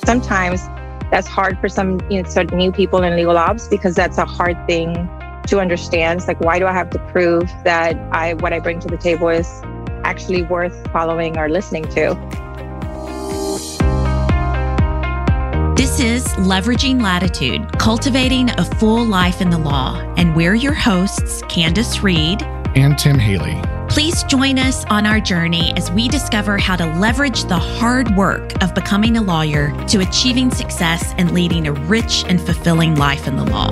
sometimes that's hard for some sort of new people in legal ops because that's a hard thing to understand. It's like, why do I have to prove that what I bring to the table is actually worth following or listening to? This is Leveraging Latitude, Cultivating a Full Life in the Law. And we're your hosts, Candace Reed and Tim Haley. Please join us on our journey as we discover how to leverage the hard work of becoming a lawyer to achieving success and leading a rich and fulfilling life in the law.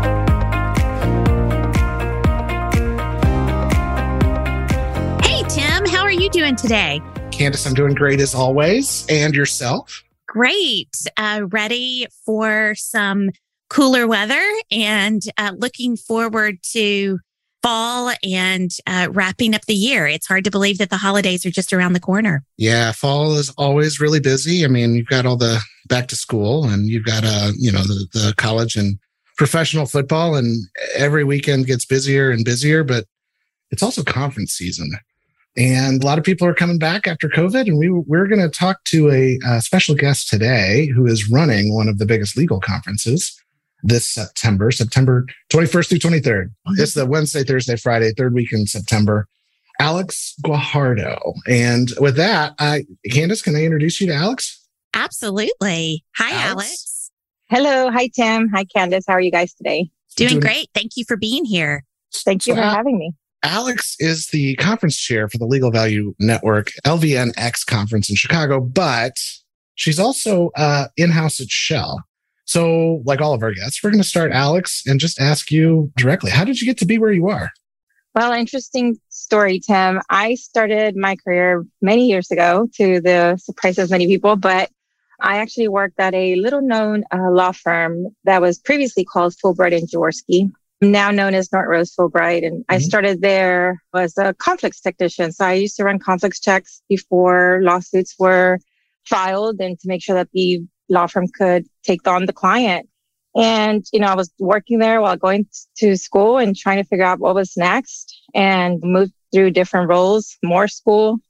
Hey, Tim, how are you doing today? Candace, I'm doing great as always. And yourself? Great. Ready for some cooler weather and looking forward to fall and wrapping up the year. It's hard to believe that the holidays are just around the corner. Yeah, fall is always really busy. I mean, you've got all the back to school and you've got, the college and professional football, and every weekend gets busier and busier, but it's also conference season. And a lot of people are coming back after COVID. And we're going to talk to a special guest today who is running one of the biggest legal conferences this September 21st through 23rd. Mm-hmm. It's the Wednesday, Thursday, Friday, third week in September. Alex Guajardo. And with that, Candace, can I introduce you to Alex? Absolutely. Hi, Alex. Hello. Hi, Tim. Hi, Candace. How are you guys today? Doing great. Thank you for being here. Thank you for having me. Alex is the conference chair for the Legal Value Network LVNX conference in Chicago, but she's also in-house at Shell. So like all of our guests, we're going to start, Alex, and just ask you directly, how did you get to be where you are? Well, interesting story, Tim. I started my career many years ago, to the surprise of many people, but I actually worked at a little-known law firm that was previously called Fulbright and Jaworski, now known as Norton Rose Fulbright. And I started there as a conflicts technician. So I used to run conflicts checks before lawsuits were filed and to make sure that the law firm could take on the client. And, I was working there while going to school and trying to figure out what was next, and moved through different roles, more school,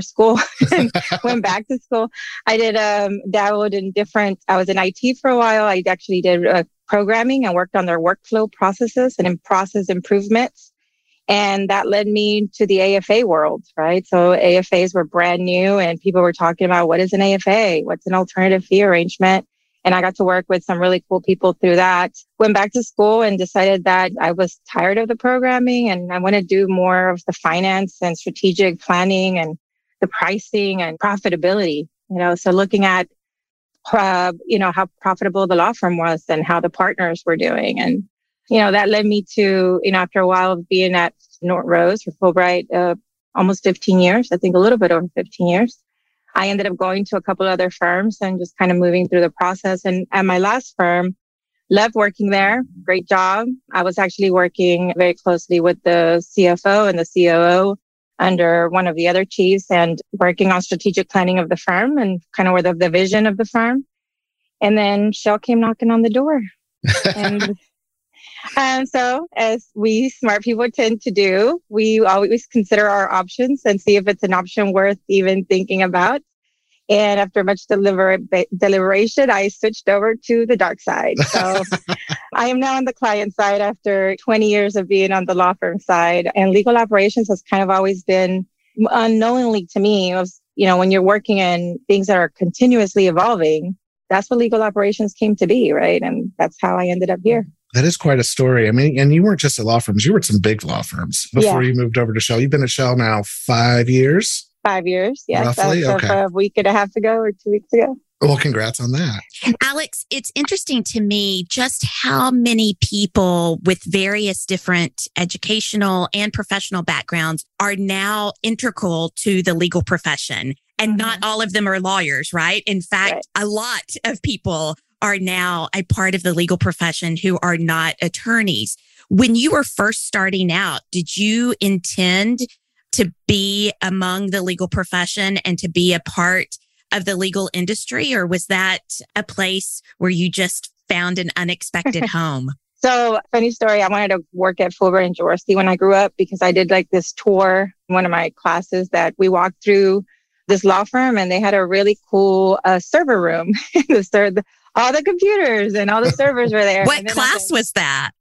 and went back to school. I did dabbled in I was in IT for a while. I actually did programming and worked on their workflow processes and in process improvements. And that led me to the AFA world, right? So AFAs were brand new and people were talking about, what is an AFA? What's an alternative fee arrangement? And I got to work with some really cool people through that. Went back to school and decided that I was tired of the programming and I want to do more of the finance and strategic planning and the pricing and profitability, so looking at, how profitable the law firm was and how the partners were doing. And, that led me to, after a while of being at Norton Rose for Fulbright, almost 15 years, I think a little bit over 15 years. I ended up going to a couple other firms and just kind of moving through the process. And at my last firm, loved working there. Great job. I was actually working very closely with the CFO and the COO under one of the other chiefs and working on strategic planning of the firm and kind of the vision of the firm. And then Shell came knocking on the door. And so as we smart people tend to do, we always consider our options and see if it's an option worth even thinking about. And after much deliberation, I switched over to the dark side. So I am now on the client side after 20 years of being on the law firm side. And legal operations has kind of always been unknowingly to me, when you're working in things that are continuously evolving, that's what legal operations came to be, right? And that's how I ended up here. That is quite a story. I mean, and you weren't just at law firms, you were at some big law firms before you moved over to Shell. You've been at Shell now 5 years? 5 years, yes. Roughly? Okay. A week and a half ago or 2 weeks ago. Well, congrats on that. Alex, it's interesting to me just how many people with various different educational and professional backgrounds are now integral to the legal profession. And not all of them are lawyers, right? In fact, a lot of people are now a part of the legal profession who are not attorneys. When you were first starting out, did you intend to be among the legal profession and to be a part of the legal industry? Or was that a place where you just found an unexpected home? So funny story. I wanted to work at Fulbright and Jaworski when I grew up because I did like this tour in one of my classes that we walked through this law firm, and they had a really cool server room. All the computers and all the servers were there. What class was that?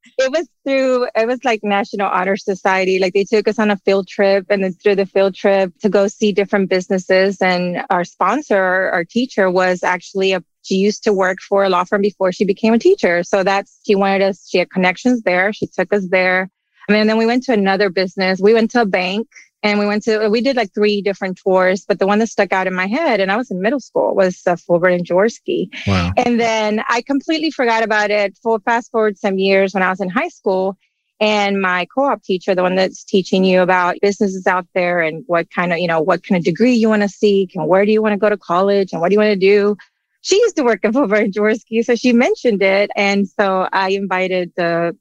It was like National Honor Society. Like they took us on a field trip, and then through the field trip to go see different businesses. And our sponsor, our teacher, was actually she used to work for a law firm before she became a teacher. So she wanted us, she had connections there. She took us there. And then we went to another business. We went to a bank. And we did like 3 different tours, but the one that stuck out in my head, and I was in middle school, was Fulbright and Jaworski. Wow. And then I completely forgot about it. Fast forward some years when I was in high school, and my co-op teacher, the one that's teaching you about businesses out there and what kind of degree you want to seek and where do you want to go to college and what do you want to do. She used to work at Fulbright and Jaworski, so she mentioned it. And so I invited the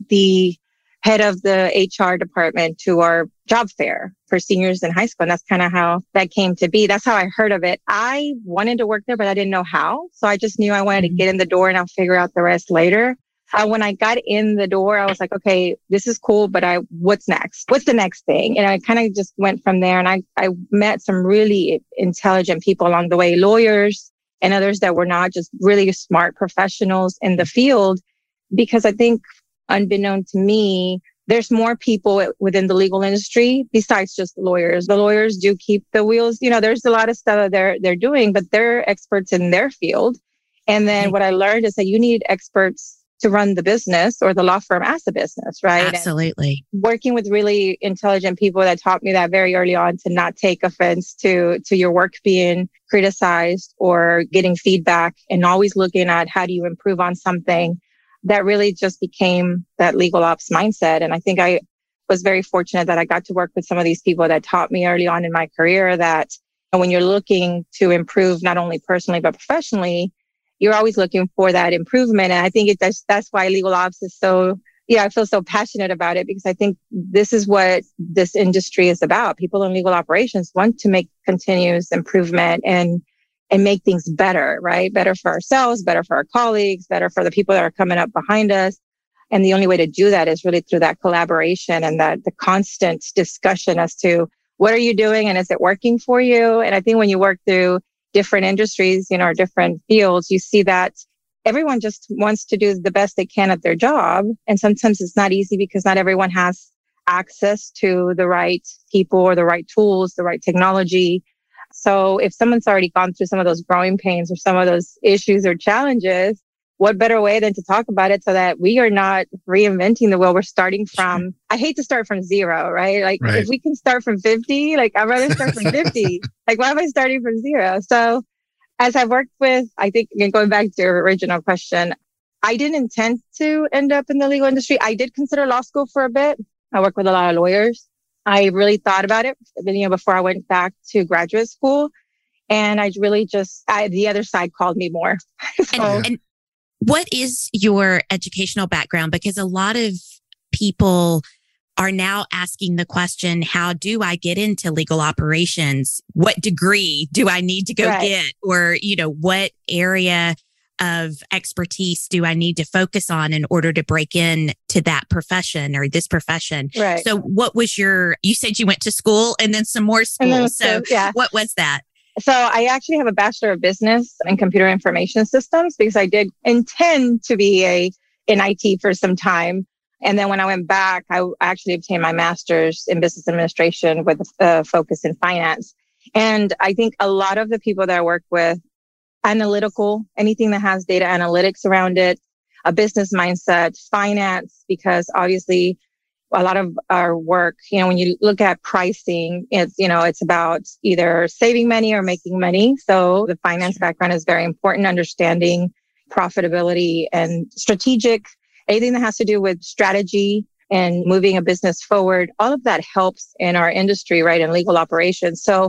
head of the HR department to our job fair for seniors in high school. And that's kind of how that came to be. That's how I heard of it. I wanted to work there, but I didn't know how. So I just knew I wanted to get in the door, and I'll figure out the rest later. When I got in the door, I was like, okay, this is cool, but what's next? What's the next thing? And I kind of just went from there. And I met some really intelligent people along the way, lawyers and others that were not, just really smart professionals in the field, because I think, unbeknown to me, there's more people within the legal industry besides just the lawyers. The lawyers do keep the wheels. There's a lot of stuff that they're doing, but they're experts in their field. And then what I learned is that you need experts to run the business or the law firm as a business, right? Absolutely. And working with really intelligent people that taught me that very early on, to not take offense to your work being criticized or getting feedback, and always looking at how do you improve on something. That really just became that legal ops mindset. And I think I was very fortunate that I got to work with some of these people that taught me early on in my career that when you're looking to improve, not only personally, but professionally, you're always looking for that improvement. And I think that's why legal ops is I feel so passionate about it, because I think this is what this industry is about. People in legal operations want to make continuous improvement and make things better, right? Better for ourselves, better for our colleagues, better for the people that are coming up behind us. And the only way to do that is really through that collaboration and the constant discussion as to what are you doing and is it working for you? And I think when you work through different industries, or different fields, you see that everyone just wants to do the best they can at their job. And sometimes it's not easy because not everyone has access to the right people or the right tools, the right technology. So if someone's already gone through some of those growing pains or some of those issues or challenges, what better way than to talk about it so that we are not reinventing the wheel? We're starting from, I hate to start from zero, right? Like if we can start from 50, like I'd rather start from 50. Like why am I starting from zero? So as I've worked with, I think, again, going back to your original question, I didn't intend to end up in the legal industry. I did consider law school for a bit. I work with a lot of lawyers. I really thought about it, before I went back to graduate school. And I really the other side called me more. And what is your educational background? Because a lot of people are now asking the question, how do I get into legal operations? What degree do I need to go get? Or, what area of expertise do I need to focus on in order to break in to that profession or this profession? Right. So what was you said you went to school and then some more school. What was that? So I actually have a Bachelor of Business in Computer Information Systems because I did intend to be in IT for some time. And then when I went back, I actually obtained my master's in business administration with a focus in finance. And I think a lot of the people that I work with, analytical, anything that has data analytics around it, a business mindset, finance, because obviously a lot of our work, when you look at pricing, it's about either saving money or making money. So the finance background is very important, understanding profitability and strategic, anything that has to do with strategy and moving a business forward. All of that helps in our industry, right? In legal operations. So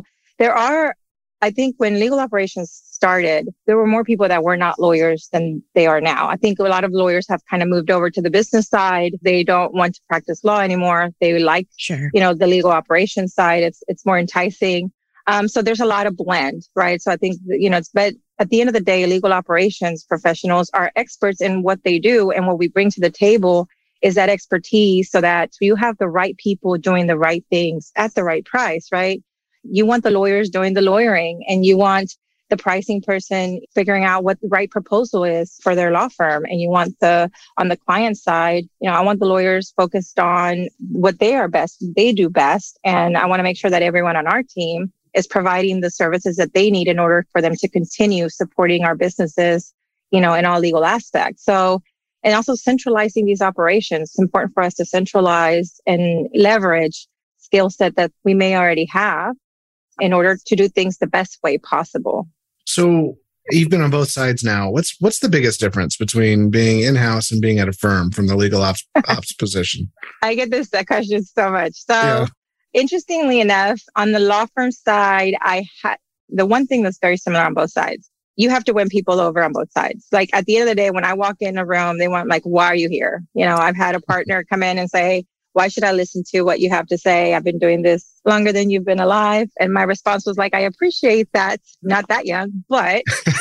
I think when legal operations started, there were more people that were not lawyers than they are now. I think a lot of lawyers have kind of moved over to the business side. They don't want to practice law anymore. They like, the legal operations side. It's more enticing. So there's a lot of blend, right? So I think, but at the end of the day, legal operations professionals are experts in what they do. And what we bring to the table is that expertise so that you have the right people doing the right things at the right price, right? you want the lawyers doing the lawyering, and you want the pricing person figuring out what the right proposal is for their law firm. And you want on the client side, I want the lawyers focused on what they do best. And I want to make sure that everyone on our team is providing the services that they need in order for them to continue supporting our businesses, in all legal aspects. So, and also centralizing these operations. It's important for us to centralize and leverage skill set that we may already have in order to do things the best way possible. So you've been on both sides now. What's the biggest difference between being in-house and being at a firm from the legal ops position? I get that question so much. So Interestingly enough, on the law firm side, the one thing that's very similar on both sides. You have to win people over on both sides. Like at the end of the day, when I walk in a room, they want like, why are you here? I've had a partner come in and say, why should I listen to what you have to say? I've been doing this longer than you've been alive. And my response was like, I appreciate that. Not that young, but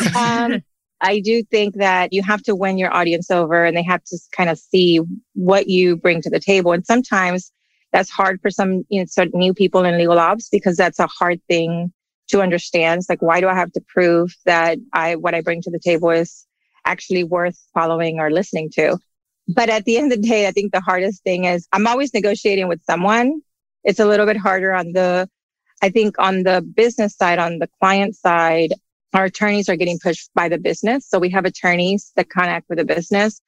I do think that you have to win your audience over, and they have to kind of see what you bring to the table. And sometimes that's hard for some sort of new people in legal ops, because that's a hard thing to understand. It's like, why do I have to prove that what I bring to the table is actually worth following or listening to? But at the end of the day, I think the hardest thing is I'm always negotiating with someone. It's a little bit harder on the business side, on the client side. Our attorneys are getting pushed by the business. So we have attorneys that connect with the business.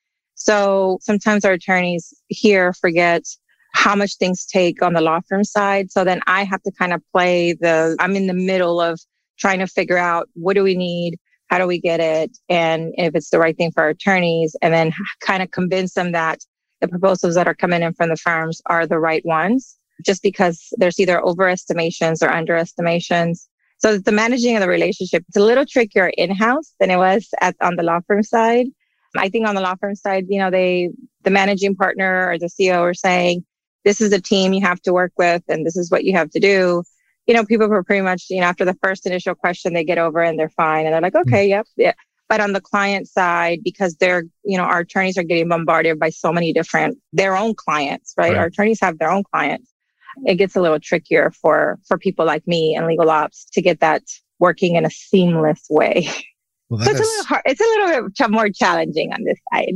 So sometimes our attorneys here forget how much things take on the law firm side. So then I have to kind of I'm in the middle of trying to figure out, what do we need? How do we get it? And if it's the right thing for our attorneys, and then kind of convince them that the proposals that are coming in from the firms are the right ones, just because there's either overestimations or underestimations. So the managing of the relationship, it's a little trickier in-house than it was on the law firm side. I think on the law firm side, the managing partner or the CEO are saying, this is the team you have to work with, and this is what you have to do. People were pretty much, after the first initial question, they get over and they're fine. And they're like, okay, yep. Yeah. But on the client side, because our attorneys are getting bombarded by so many their own clients, right? Our attorneys have their own clients. It gets a little trickier for people like me and legal ops to get that working in a seamless way. Well, so it's a little hard. It's a little bit more challenging on this side.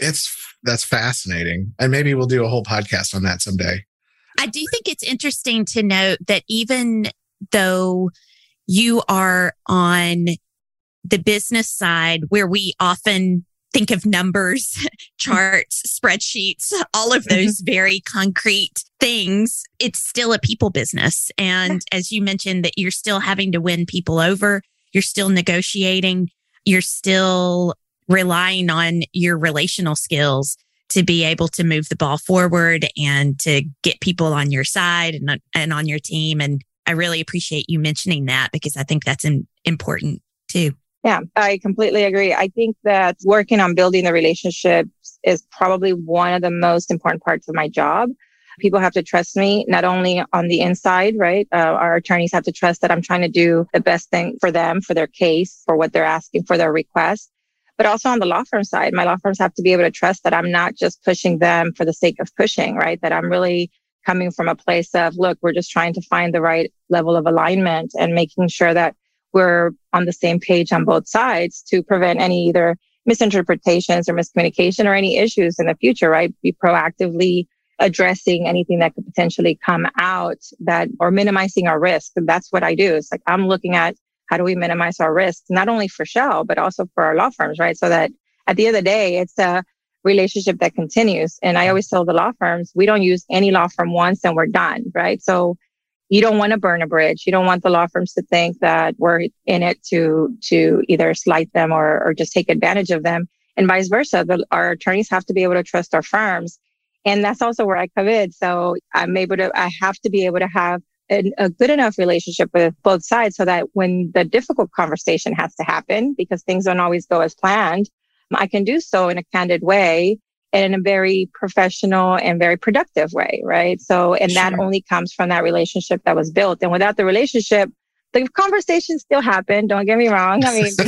That's fascinating. And maybe we'll do a whole podcast on that someday. I do think it's interesting to note that even though you are on the business side, where we often think of numbers, charts, spreadsheets, all of those very concrete things, it's still a people business. And as you mentioned, that you're still having to win people over, you're still negotiating, you're still relying on your relational skills to be able to move the ball forward and to get people on your side and on your team. And I really appreciate you mentioning that, because I think that's important too. Yeah, I completely agree. I think that working on building the relationships is probably one of the most important parts of my job. People have to trust me, not only on the inside, right? Our attorneys have to trust that I'm trying to do the best thing for them, for their case, for what they're asking, for their request. But also on the law firm side, my law firms have to be able to trust that I'm not just pushing them for the sake of pushing, right? That I'm really coming from a place of, look, we're just trying to find the right level of alignment and making sure that we're on the same page on both sides to prevent any either misinterpretations or miscommunication or any issues in the future, right? Be proactively addressing anything that could potentially come out or minimizing our risk. And that's what I do. It's like, I'm looking at how do we minimize our risks, not only for Shell, but also for our law firms, right? So that at the end of the day, it's a relationship that continues. And I always tell the law firms, we don't use any law firm once and we're done, right? So you don't want to burn a bridge. You don't want the law firms to think that we're in it to either slight them or just take advantage of them, and vice versa. Our attorneys have to be able to trust our firms. And that's also where I come in. So I have to be able to have a good enough relationship with both sides so that when the difficult conversation has to happen, because things don't always go as planned, I can do so in a candid way and in a very professional and very productive way, right? So, and that only comes from that relationship that was built. And without the relationship, the conversations still happen. Don't get me wrong. I mean,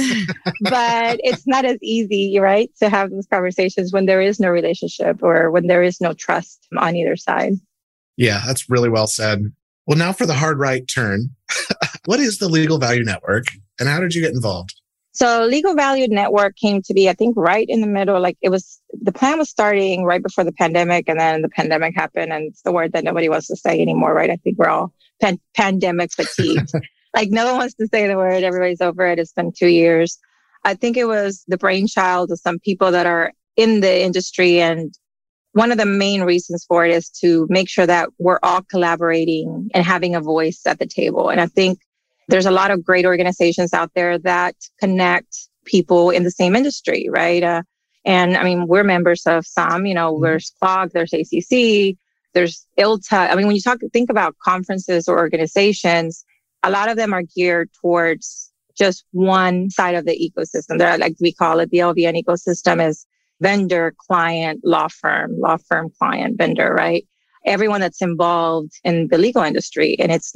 but it's not as easy, right, to have those conversations when there is no relationship or when there is no trust on either side. Yeah, that's really well said. Well, now for the hard right turn. What is the Legal Value Network and how did you get involved? So Legal Value Network came to be, I think, right in the middle. The plan was starting right before the pandemic, and then the pandemic happened, and it's the word that nobody wants to say anymore, right? I think we're all pandemic fatigued. No one wants to say the word. Everybody's over it. It's been 2 years. I think it was the brainchild of some people that are in the industry. And one of the main reasons for it is to make sure that we're all collaborating and having a voice at the table. And I think there's a lot of great organizations out there that connect people in the same industry, right? And I mean, we're members of some, there's CLOG, there's ACC, there's ILTA. I mean, when you think about conferences or organizations, a lot of them are geared towards just one side of the ecosystem. They're, like we call it, the LVN ecosystem is vendor, client, law firm, client, vendor, right? Everyone that's involved in the legal industry.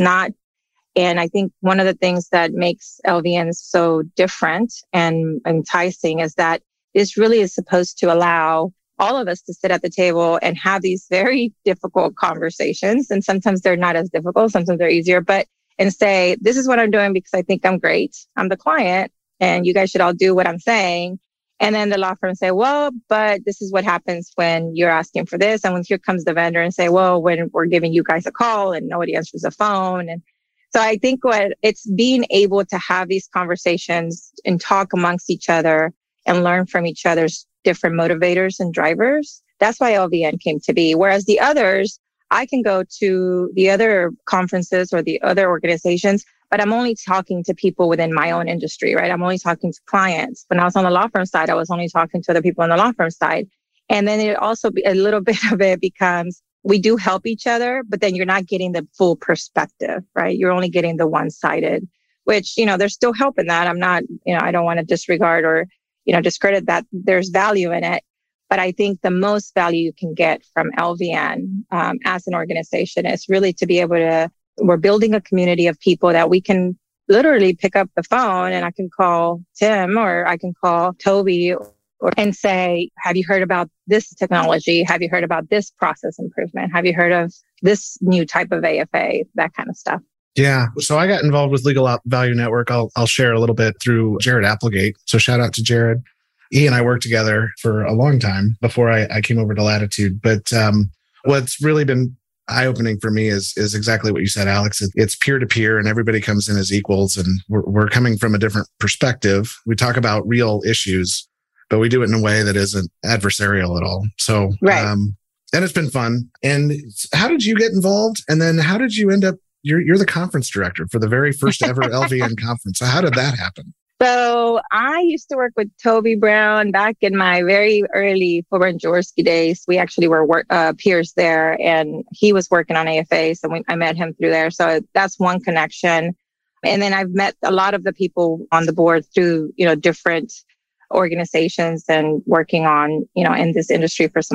And I think one of the things that makes LVN so different and enticing is that this really is supposed to allow all of us to sit at the table and have these very difficult conversations. And sometimes they're not as difficult, sometimes they're easier, and say, this is what I'm doing because I think I'm great. I'm the client and you guys should all do what I'm saying. And then the law firm say, well, but this is what happens when you're asking for this. And when here comes the vendor and say, well, when we're giving you guys a call and nobody answers the phone. And so I think it's being able to have these conversations and talk amongst each other and learn from each other's different motivators and drivers. That's why LVN came to be. Whereas the others, I can go to the other conferences or the other organizations, but I'm only talking to people within my own industry, right? I'm only talking to clients. When I was on the law firm side, I was only talking to other people on the law firm side. And then it also a little bit of it becomes, we do help each other, but then you're not getting the full perspective, right? You're only getting the one-sided, which, there's still help in that. I'm not, I don't want to disregard or, discredit that there's value in it. But I think the most value you can get from LVN as an organization is really to be able to, we're building a community of people that we can literally pick up the phone and I can call Tim or I can call Toby and say, have you heard about this technology? Have you heard about this process improvement? Have you heard of this new type of AFA? That kind of stuff. Yeah. So I got involved with Legal Value Network. I'll share a little bit through Jared Applegate. So shout out to Jared. He and I worked together for a long time before I came over to Latitude. But what's really been eye-opening for me is exactly what you said, Alex. It's peer-to-peer and everybody comes in as equals and we're coming from a different perspective. We talk about real issues, but we do it in a way that isn't adversarial at all. So, right. And it's been fun. And how did you get involved? And then how did you end up, you're the conference director for the very first ever LVN conference. So how did that happen? So I used to work with Toby Brown back in my very early Fuller and Jaworski days. We actually were peers there and he was working on AFA. So I met him through there. So that's one connection. And then I've met a lot of the people on the board through, different organizations and working on, in this industry for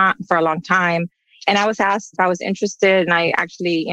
a long time. And I was asked if I was interested. And I actually,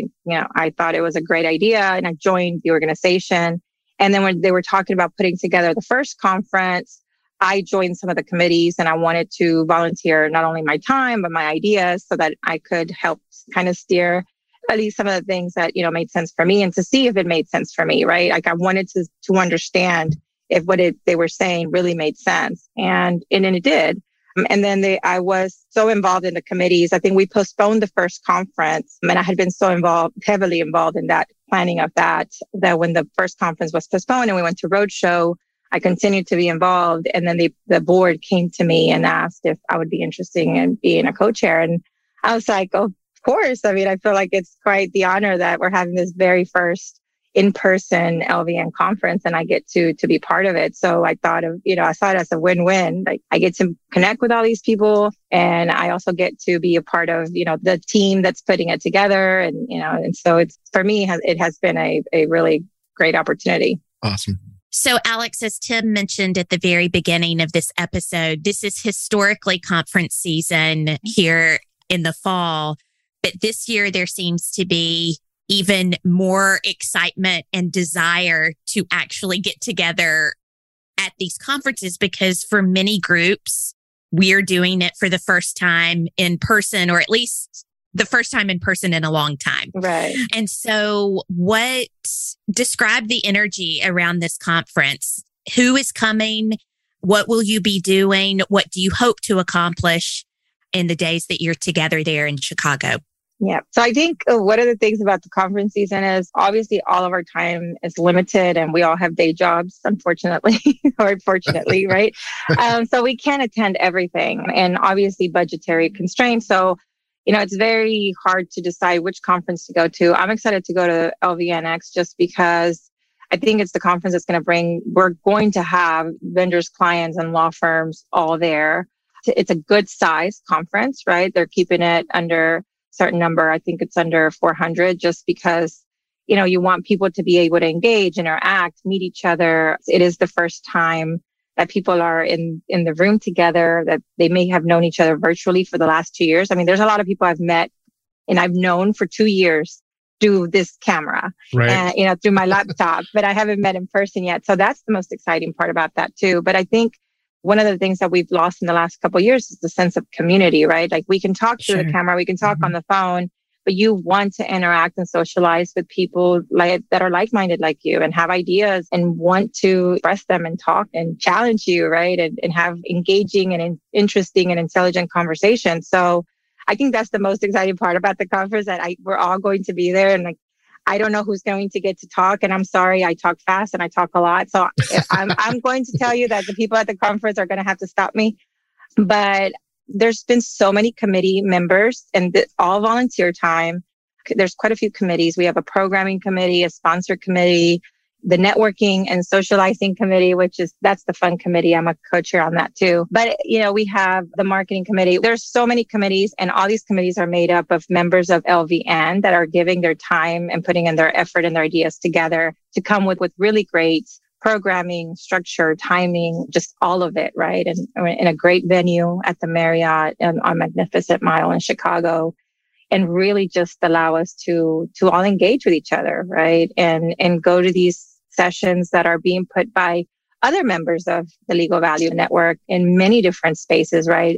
I thought it was a great idea and I joined the organization. And then when they were talking about putting together the first conference, I joined some of the committees and I wanted to volunteer not only my time, but my ideas so that I could help kind of steer at least some of the things that, made sense for me and to see if it made sense for me, right? Like I wanted to understand if they were saying really made sense. And it did. And then I was so involved in the committees. I think we postponed the first conference and I had been so heavily involved in that planning of that when the first conference was postponed and we went to Roadshow, I continued to be involved. And then the board came to me and asked if I would be interested in being a co-chair. And I was like, oh, of course. I mean, I feel like it's quite the honor that we're having this very first in-person LVN conference and I get to be part of it. So I thought I saw it as a win-win. Like I get to connect with all these people and I also get to be a part of, the team that's putting it together. And, and so it's, for me, it has been a really great opportunity. Awesome. So Alex, as Tim mentioned at the very beginning of this episode, this is historically conference season here in the fall. But this year there seems to be even more excitement and desire to actually get together at these conferences because for many groups, we're doing it for the first time in person, or at least the first time in person in a long time. Right. And so describe the energy around this conference? Who is coming? What will you be doing? What do you hope to accomplish in the days that you're together there in Chicago? Yeah. So I think one of the things about the conference season is obviously all of our time is limited and we all have day jobs, unfortunately, or fortunately, right? So we can't attend everything and obviously budgetary constraints. So, it's very hard to decide which conference to go to. I'm excited to go to LVNX just because I think it's the conference that's we're going to have vendors, clients, and law firms all there. It's a good size conference, right? They're keeping it under certain number. I think it's under 400 just because, you want people to be able to engage, interact, meet each other. It is the first time that people are in the room together, that they may have known each other virtually for the last 2 years. I mean, there's a lot of people I've met and I've known for 2 years through this camera, right, and, through my laptop, but I haven't met in person yet. So that's the most exciting part about that too. But I think one of the things that we've lost in the last couple of years is the sense of community, right? Like we can talk through the camera, we can talk on the phone, but you want to interact and socialize with people that are like-minded like you and have ideas and want to express them and talk and challenge you, right? And have engaging and interesting and intelligent conversations. So I think that's the most exciting part about the conference, that we're all going to be there. And I don't know who's going to get to talk. And I'm sorry, I talk fast and I talk a lot. So I'm going to tell you that the people at the conference are going to have to stop me. But there's been so many committee members and all volunteer time. There's quite a few committees. We have a programming committee, a sponsor committee, the networking and socializing committee, that's the fun committee. I'm a co-chair on that too. But, we have the marketing committee. There's so many committees, and all these committees are made up of members of LVN that are giving their time and putting in their effort and their ideas together to come with really great programming, structure, timing, just all of it, right? And in a great venue at the Marriott and on Magnificent Mile in Chicago. And really just allow us to all engage with each other, right? And go to these sessions that are being put by other members of the Legal Value Network in many different spaces, right?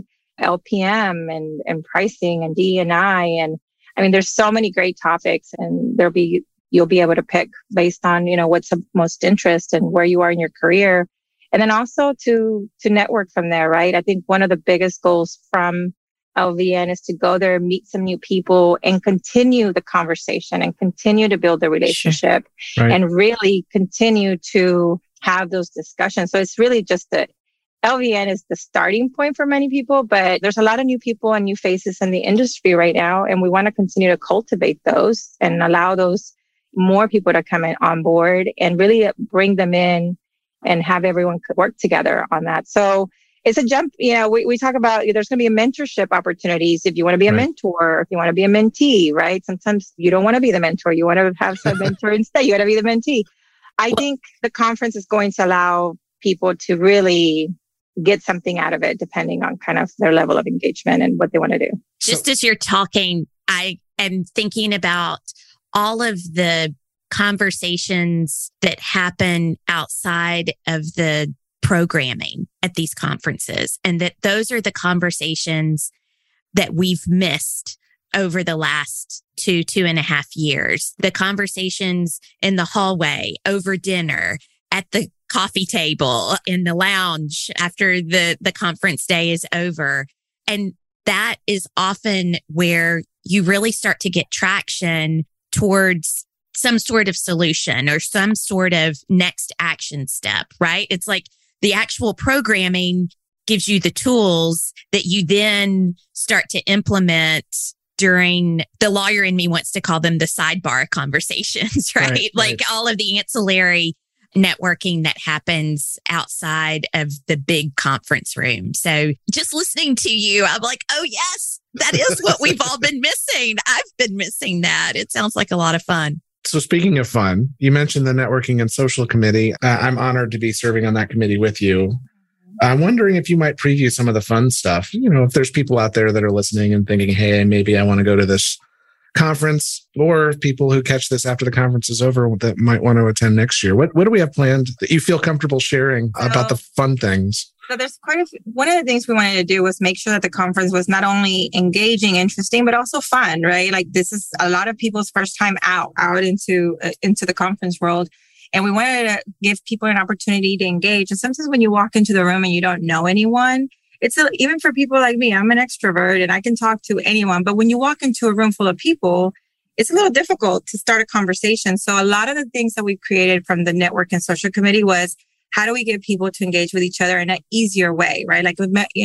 LPM and pricing and D&I. And I mean, there's so many great topics, and you'll be able to pick based on, what's of most interest and where you are in your career. And then also to network from there, right? I think one of the biggest goals from LVN is to go there, meet some new people, and continue the conversation and continue to build the relationship, right, and really continue to have those discussions. So it's really just that LVN is the starting point for many people, but there's a lot of new people and new faces in the industry right now. And we want to continue to cultivate those and allow those more people to come on board and really bring them in and have everyone work together on that. So it's a jump. We talk about there's going to be a mentorship opportunities if you want to be a mentor, if you want to be a mentee, right? Sometimes you don't want to be the mentor. You want to have some mentor instead. You want to be the mentee. I think the conference is going to allow people to really get something out of it, depending on kind of their level of engagement and what they want to do. Just as you're talking, I am thinking about all of the conversations that happen outside of the programming at these conferences, and that those are the conversations that we've missed over the last 2.5 years. The conversations in the hallway, over dinner, at the coffee table, in the lounge after the conference day is over. And that is often where you really start to get traction towards some sort of solution or some sort of next action step, right? It's like the actual programming gives you the tools that you then start to implement during, the lawyer in me wants to call them the sidebar conversations, right? Like all of the ancillary networking that happens outside of the big conference room. So just listening to you, I'm like, oh yes, that is what we've all been missing. I've been missing that. It sounds like a lot of fun. So speaking of fun, you mentioned the Networking and Social Committee. I'm honored to be serving on that committee with you. I'm wondering if you might preview some of the fun stuff. If there's people out there that are listening and thinking, hey, maybe I want to go to this conference, or people who catch this after the conference is over that might want to attend next year. What do we have planned that you feel comfortable sharing about the fun things? So there's one of the things we wanted to do was make sure that the conference was not only engaging, interesting, but also fun, right? Like this is a lot of people's first time out into the conference world. And we wanted to give people an opportunity to engage. And sometimes when you walk into the room and you don't know anyone, even for people like me, I'm an extrovert and I can talk to anyone. But when you walk into a room full of people, it's a little difficult to start a conversation. So a lot of the things that we created from the Network and Social Committee was, how do we get people to engage with each other in an easier way, right? Like,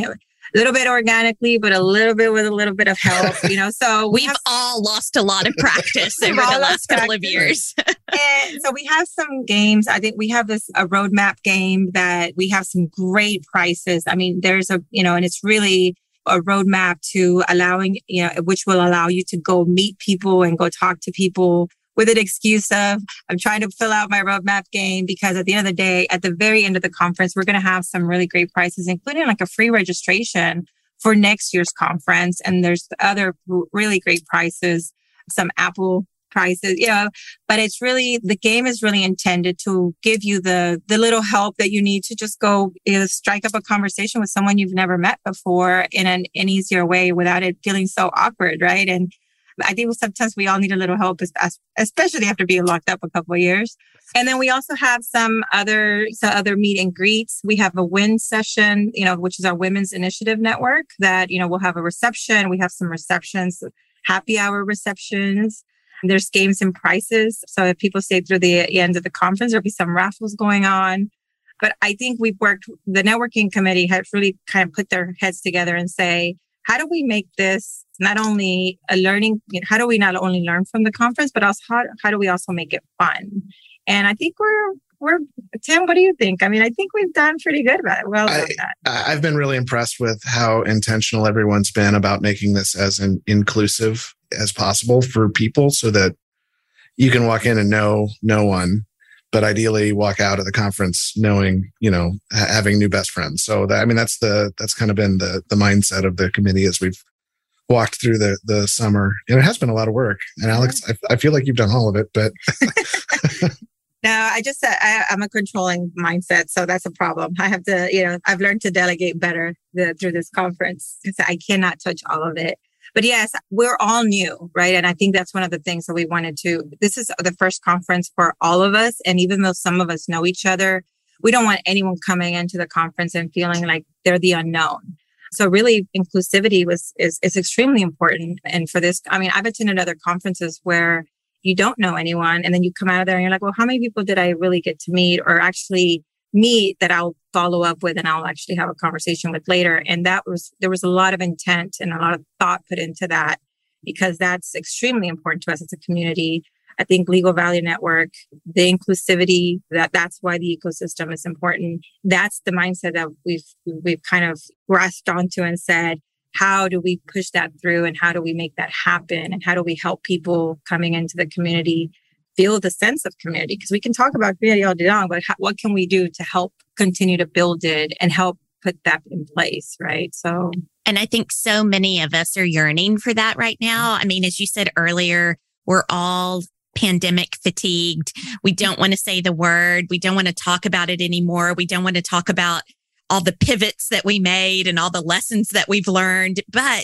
a little bit organically, but a little bit with a little bit of help, So we've all lost a lot of practice over the last couple of years. And so we have some games. I think we have a roadmap game that we have some great prices. I mean, there's and it's really a roadmap to allowing, which will allow you to go meet people and go talk to people with an excuse of, I'm trying to fill out my roadmap game, because at the end of the day, at the very end of the conference, we're going to have some really great prices, including like a free registration for next year's conference. And there's other really great prices, some Apple prices, but it's really, the game is really intended to give you the little help that you need to just go strike up a conversation with someone you've never met before in an easier way without it feeling so awkward, right? And I think sometimes we all need a little help, especially after being locked up a couple of years. And then we also have some other meet and greets. We have a WIN session, which is our Women's Initiative Network that, we'll have a reception. We have some receptions, happy hour receptions. There's games and prizes. So if people stay through the end of the conference, there'll be some raffles going on. But I think the networking committee has really kind of put their heads together and say, how do we make this not only a learning, how do we not only learn from the conference, but also how do we also make it fun? And I think we're Tim, what do you think? I mean, I think we've done pretty good about it. Well done. I've been really impressed with how intentional everyone's been about making this as inclusive as possible for people, so that you can walk in and know no one, but ideally walk out of the conference knowing, having new best friends. So that's kind of been the mindset of the committee as we've walked through the summer. And it has been a lot of work. And Alex, I feel like you've done all of it, but. No, I just said I'm a controlling mindset. So that's a problem. I have to, I've learned to delegate better through this conference because I cannot touch all of it. But yes, we're all new, right? And I think that's one of the things that we wanted to, this is the first conference for all of us. And even though some of us know each other, we don't want anyone coming into the conference and feeling like they're the unknown. So really inclusivity is extremely important. And for this, I mean, I've attended other conferences where you don't know anyone and then you come out of there and you're like, well, how many people did I really get to meet or actually meet that I'll follow up with and I'll actually have a conversation with later. And there was a lot of intent and a lot of thought put into that because that's extremely important to us as a community. I think Legal Value Network, the inclusivity, that's why the ecosystem is important. That's the mindset that we've kind of grasped onto and said, how do we push that through and how do we make that happen? And how do we help people coming into the community feel the sense of community? Because we can talk about community all day long, but what can we do to help continue to build it and help put that in place, right? So, and I think so many of us are yearning for that right now. I mean, as you said earlier, we're all pandemic fatigued. We don't want to say the word. We don't want to talk about it anymore. We don't want to talk about all the pivots that we made and all the lessons that we've learned. But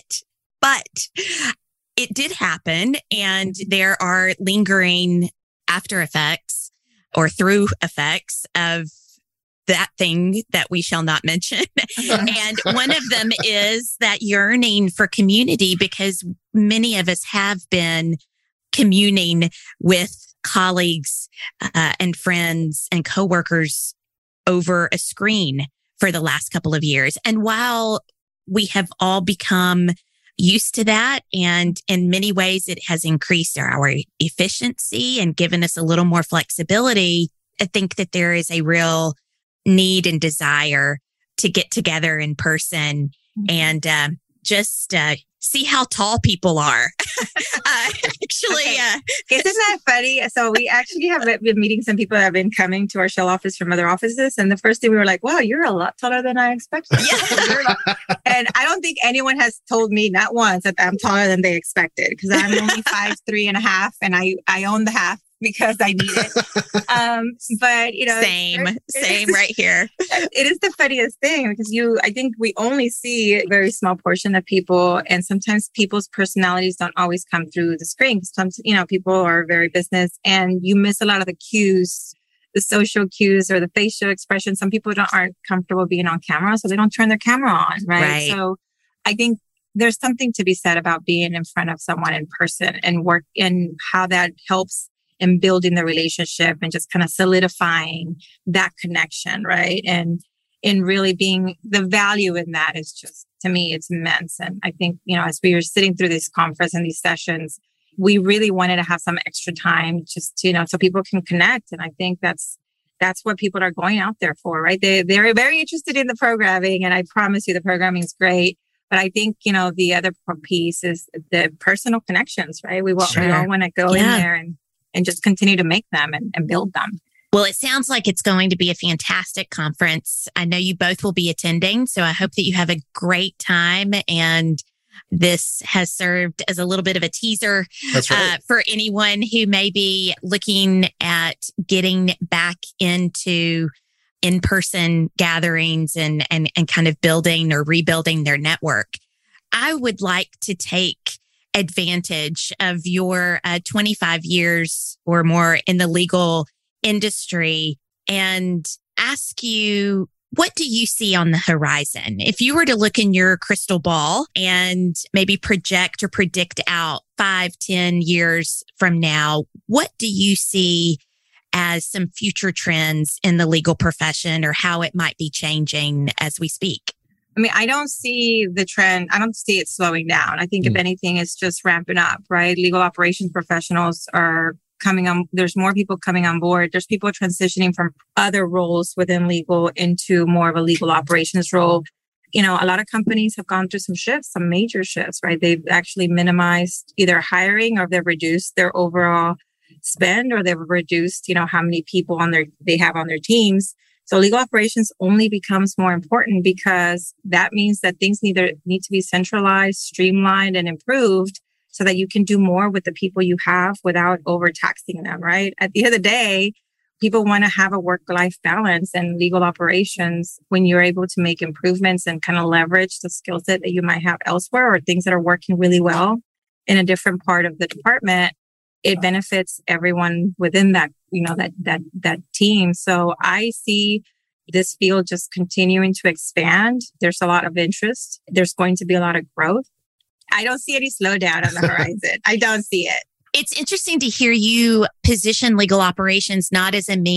it did happen. And there are lingering after effects or through effects of that thing that we shall not mention. And one of them is that yearning for community, because many of us have been communing with colleagues and friends and coworkers over a screen for the last couple of years. And while we have all become used to that, and in many ways it has increased our efficiency and given us a little more flexibility, I think that there is a real need and desire to get together in person and just see how tall people are. Isn't that funny? So we actually have been meeting some people that have been coming to our Shell office from other offices. And the first thing we were like, wow, you're a lot taller than I expected. Yeah. And I don't think anyone has told me, not once, that I'm taller than they expected, because I'm only 5'3.5", and I own the half because I need it. But same right here. It is the funniest thing because I think we only see a very small portion of people, and sometimes people's personalities don't always come through the screen. Sometimes, people are very business and you miss a lot of the cues, the social cues or the facial expression. Some people aren't comfortable being on camera, so they don't turn their camera on, right? So I think there's something to be said about being in front of someone in person and work in how that helps in building the relationship and just kind of solidifying that connection, right? And in really being the value in that is just, to me, it's immense. And I think, as we were sitting through this conference and these sessions, we really wanted to have some extra time just to, so people can connect. And I think that's what people are going out there for, right? They're very interested in the programming, and I promise you the programming is great. But I think, the other piece is the personal connections, right? We all want to go in there and just continue to make them and build them. Well, it sounds like it's going to be a fantastic conference. I know you both will be attending, so I hope that you have a great time. And this has served as a little bit of a teaser for anyone who may be looking at getting back into in-person gatherings and kind of building or rebuilding their network. I would like to take advantage of your 25 years or more in the legal industry and ask you, what do you see on the horizon? If you were to look in your crystal ball and maybe project or predict out 5-10 years from now, what do you see as some future trends in the legal profession or how it might be changing as we speak? I mean, I don't see the trend. I don't see it slowing down. I think if anything, it's just ramping up, right? Legal operations professionals are coming on. There's more people coming on board. There's people transitioning from other roles within legal into more of a legal operations role. A lot of companies have gone through some shifts, some major shifts, right? They've actually minimized either hiring or they've reduced their overall spend, or they've reduced, how many people they have on their teams. So legal operations only becomes more important because that means that things need to be centralized, streamlined, and improved so that you can do more with the people you have without overtaxing them, right? At the end of the day, people want to have a work-life balance, and legal operations, when you're able to make improvements and kind of leverage the skill set that you might have elsewhere or things that are working really well in a different part of the department, it benefits everyone within that, that team. So I see this field just continuing to expand. There's a lot of interest. There's going to be a lot of growth. I don't see any slowdown on the horizon. I don't see it. It's interesting to hear you position legal operations not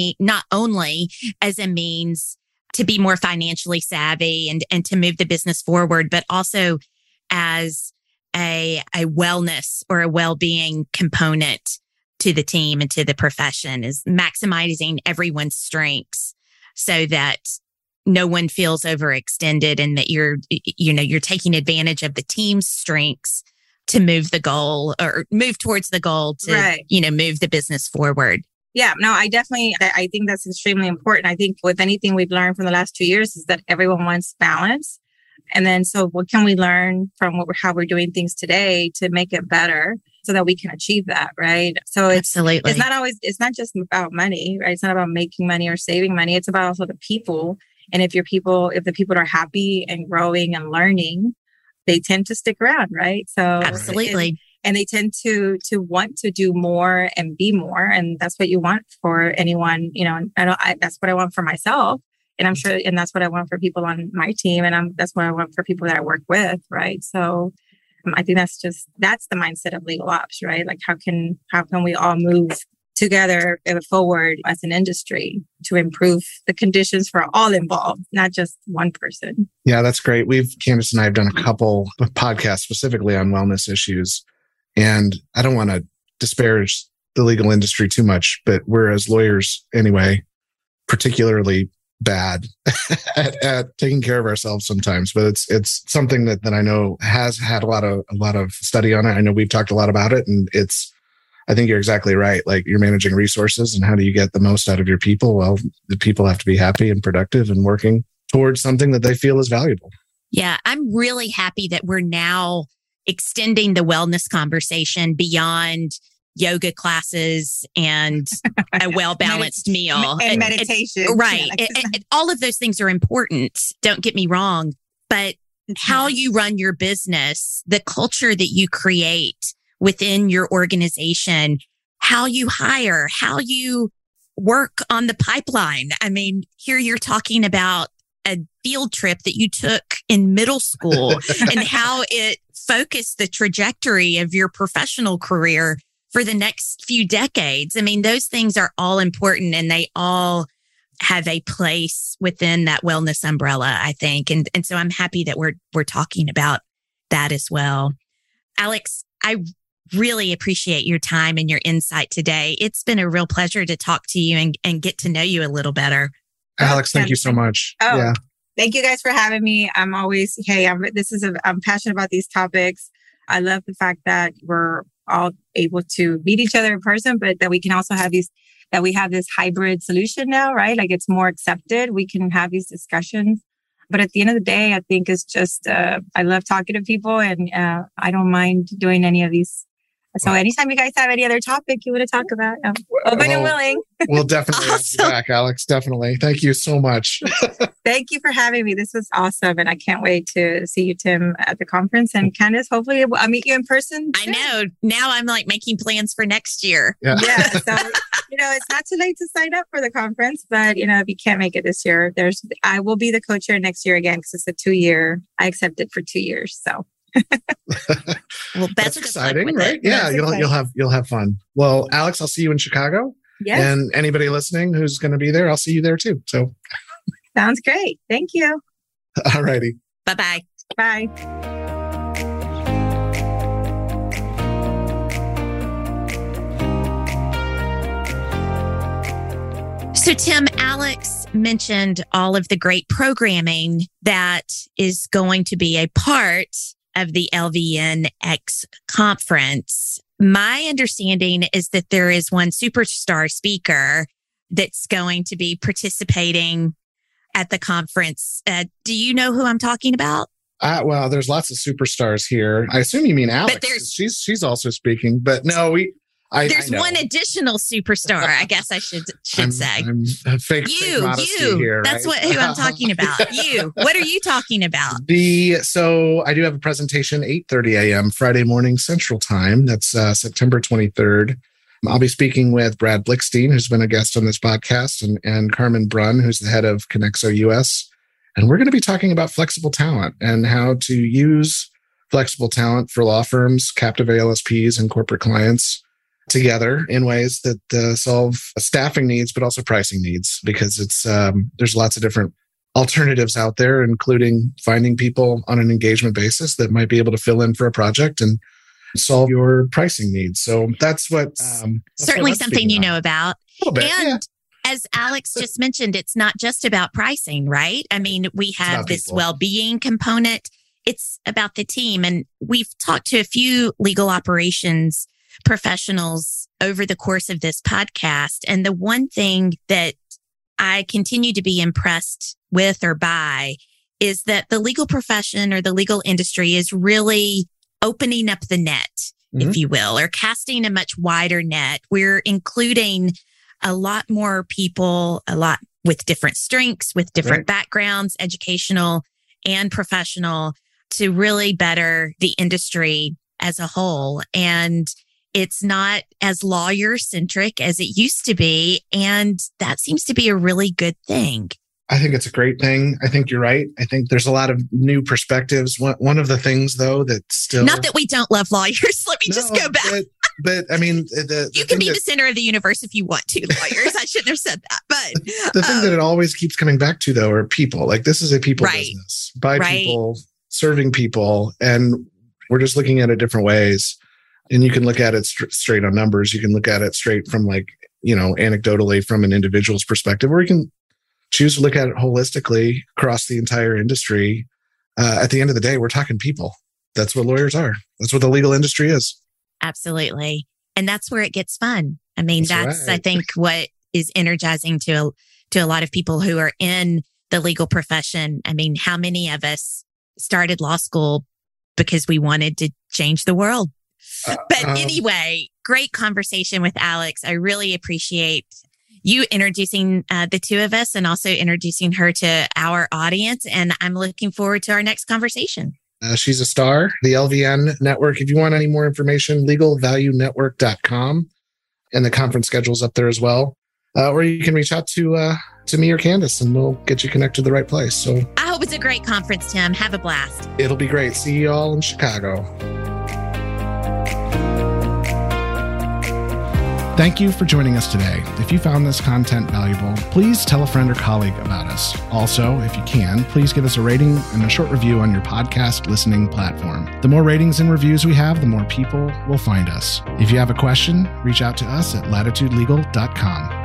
only as a means to be more financially savvy and to move the business forward, but also as a wellness or a well-being component to the team and to the profession, is maximizing everyone's strengths so that no one feels overextended and that you're taking advantage of the team's strengths to move the goal or move towards the goal to, move the business forward. Yeah, no, I think that's extremely important. I think if anything we've learned from the last 2 years is that everyone wants balance. And then, so what can we learn from how we're doing things today to make it better so that we can achieve that, right? So it's not just about money, right? It's not about making money or saving money. It's about also the people. And if the people are happy and growing and learning, they tend to stick around, right? So absolutely. And they tend to want to do more and be more. And that's what you want for anyone, that's what I want for myself. And I'm sure, and that's what I want for people on my team. And that's what I want for people that I work with. Right. So I think that's the mindset of legal ops, right? Like how can we all move together forward as an industry to improve the conditions for all involved, not just one person. Yeah, that's great. Candace and I have done a couple of podcasts specifically on wellness issues. And I don't want to disparage the legal industry too much, but we're, as lawyers anyway, particularly bad at taking care of ourselves sometimes. But it's something that I know has had a lot of study on it. I know we've talked a lot about it, and I think you're exactly right. Like, you're managing resources, and how do you get the most out of your people? Well, the people have to be happy and productive and working towards something that they feel is valuable. Yeah, I'm really happy that we're now extending the wellness conversation beyond yoga classes and a well-balanced meal. And meditation. Right. All of those things are important. Don't get me wrong. But how you run your business, the culture that you create within your organization, how you hire, how you work on the pipeline. I mean, here you're talking about a field trip that you took in middle school and how it focused the trajectory of your professional career for the next few decades. I mean, those things are all important and they all have a place within that wellness umbrella, I think. And so I'm happy that we're talking about that as well. Alex, I really appreciate your time and your insight today. It's been a real pleasure to talk to you and get to know you a little better. Alex, thank you so much. Oh, yeah. Thank you guys for having me. I'm always, I'm passionate about these topics. I love the fact that we're all able to meet each other in person, but that we can also have we have this hybrid solution now, right? Like it's more accepted. We can have these discussions. But at the end of the day, I think it's just, I love talking to people and I don't mind doing any of these. So anytime you guys have any other topic you want to talk about, I'm open and willing. We'll definitely have you back, Alex. Definitely. Thank you so much. Thank you for having me. This was awesome. And I can't wait to see you, Tim, at the conference. And Candace, hopefully I'll meet you in person. I know. Now I'm like making plans for next year. Yeah. So, it's not too late to sign up for the conference. But, if you can't make it this year, I will be the co-chair next year again because it's a 2-year. I accepted for 2 years. So. Well, that's exciting, right? Yeah, you'll have fun. Well, Alex, I'll see you in Chicago. Yes. And anybody listening who's going to be there, I'll see you there too. So sounds great. Thank you. All righty. Bye-bye. Bye. So, Tim, Alex mentioned all of the great programming that is going to be a part of the LVNX conference. My understanding is that there is one superstar speaker that's going to be participating at the conference. Do you know who I'm talking about? Well, there's lots of superstars here. I assume you mean Alex. But she's also speaking, but no, there's one additional superstar, I guess I should say. I'm fake modesty here. That's right? who I'm talking about. You. What are you talking about? So I do have a presentation 8:30 a.m. Friday morning Central Time. That's September 23rd. I'll be speaking with Brad Blickstein, who's been a guest on this podcast, and Carmen Brunn, who's the head of Connexo US. And we're going to be talking about flexible talent and how to use flexible talent for law firms, captive ALSPs, and corporate clients together in ways that solve staffing needs, but also pricing needs, because there's lots of different alternatives out there, including finding people on an engagement basis that might be able to fill in for a project and solve your pricing needs. So that's what certainly something you know about. A little bit, and as Alex just mentioned, it's not just about pricing, right? I mean, we have this well-being component. It's about the team. And we've talked to a few legal operations professionals over the course of this podcast. And the one thing that I continue to be impressed with or by is that the legal profession or the legal industry is really opening up the net, if you will, or casting a much wider net. We're including a lot more people, a lot with different strengths, with different backgrounds, educational and professional, to really better the industry as a whole. And it's not as lawyer-centric as it used to be. And that seems to be a really good thing. I think it's a great thing. I think you're right. I think there's a lot of new perspectives. One of the things, though, that's still... Not that we don't love lawyers. Let me just go back. But I mean... You can be the center of the universe if you want to, lawyers. I shouldn't have said that. But the thing that it always keeps coming back to, though, are people. Like, this is a people business. By people, serving people. And we're just looking at it different ways. And you can look at it straight on numbers. You can look at it straight from anecdotally from an individual's perspective, or you can choose to look at it holistically across the entire industry. At the end of the day, we're talking people. That's what lawyers are. That's what the legal industry is. Absolutely. And that's where it gets fun. I mean, that's I think, what is energizing to a lot of people who are in the legal profession. I mean, how many of us started law school because we wanted to change the world? But anyway, great conversation with Alex. I really appreciate you introducing the two of us and also introducing her to our audience. And I'm looking forward to our next conversation. She's a star, the LVN Network. If you want any more information, legalvaluenetwork.com, and the conference schedule's up there as well. Or you can reach out to me or Candace, and we'll get you connected to the right place. So I hope it's a great conference, Tim. Have a blast. It'll be great. See you all in Chicago. Thank you for joining us today. If you found this content valuable, please tell a friend or colleague about us. Also, if you can, please give us a rating and a short review on your podcast listening platform. The more ratings and reviews we have, the more people will find us. If you have a question, reach out to us at latitudelegal.com.